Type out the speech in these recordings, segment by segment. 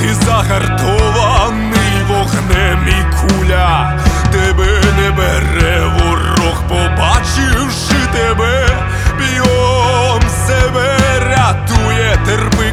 ти загартований вогнем і куля, тебе не бере ворог, побачивши тебе, б'єм себе рятує, терпи,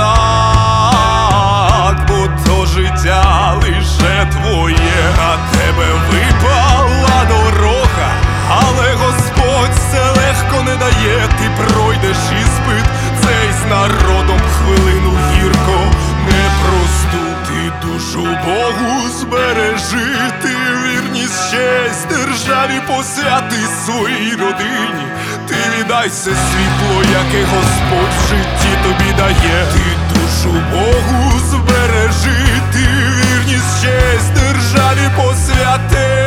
козак, бо то життя лише твоє, а тебе випала дорога, але Господь все легко не дає, ти пройдеш іспит цей з народом хвилину гірко непросту, ти душу Богу збережи, ти вірність, честь державі посвяти своїй родині, ти віддайся світло, яке Господь в житті тобі дає, ти душу Богу збережи, ти вірність, честь державі посвяти.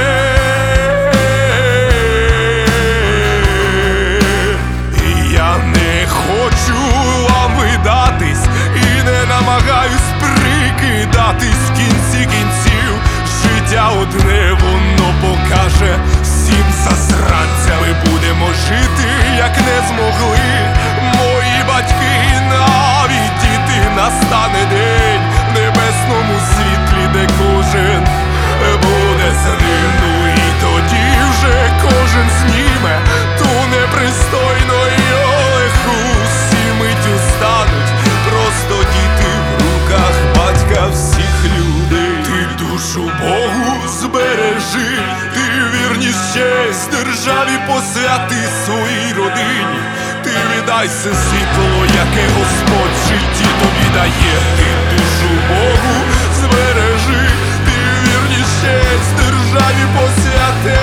Я не хочу вам видатись і не намагаюсь прикидатись, в кінці кінців життя одне воно покаже, всім засранцями будемо жити, як не змогли мої батьки, навіть діти. Настане день в небесному світлі, де кожен буде з ним, ну і тоді вже кожен зніме ту непристойну олеху, всі миттю стануть просто діти в руках батька всіх людей. Ти душу Богу збережи, ти вірність, честь державі посвяти своїй родині, ти віддайся світло, яке Господь в житті тобі дає, ти душу Богу збережи, ти вірність, честь державі посвяти.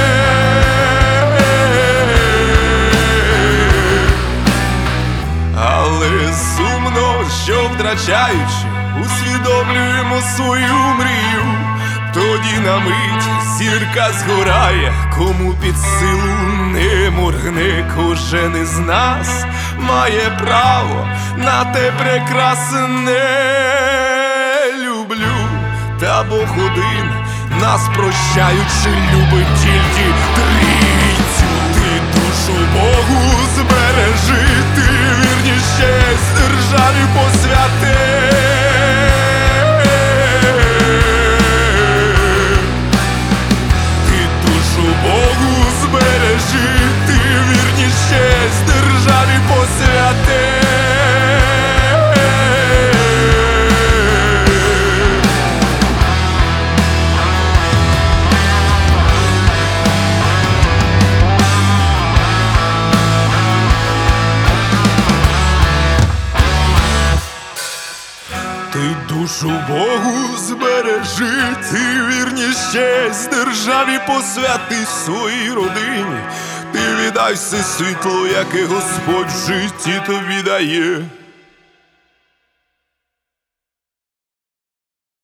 Але сумно, що втрачаючи, усвідомлюємо свою мрію, тоді на мить зірка згорає, кому під силу не моргне, кожен із нас має право на те прекрасне. Люблю, та Бог один, нас прощаючи, любить тільки трійцю. Ти душу Богу збережи, ти вірність, честь державі посвяти. Ти душу Богу збережи, ти вірність, честь державі посвяти. Ти душу Богу збережи, ти вірність, честь державі посвяти своїй родині, ти віддайся світло, яке Господь в житті тобі дає.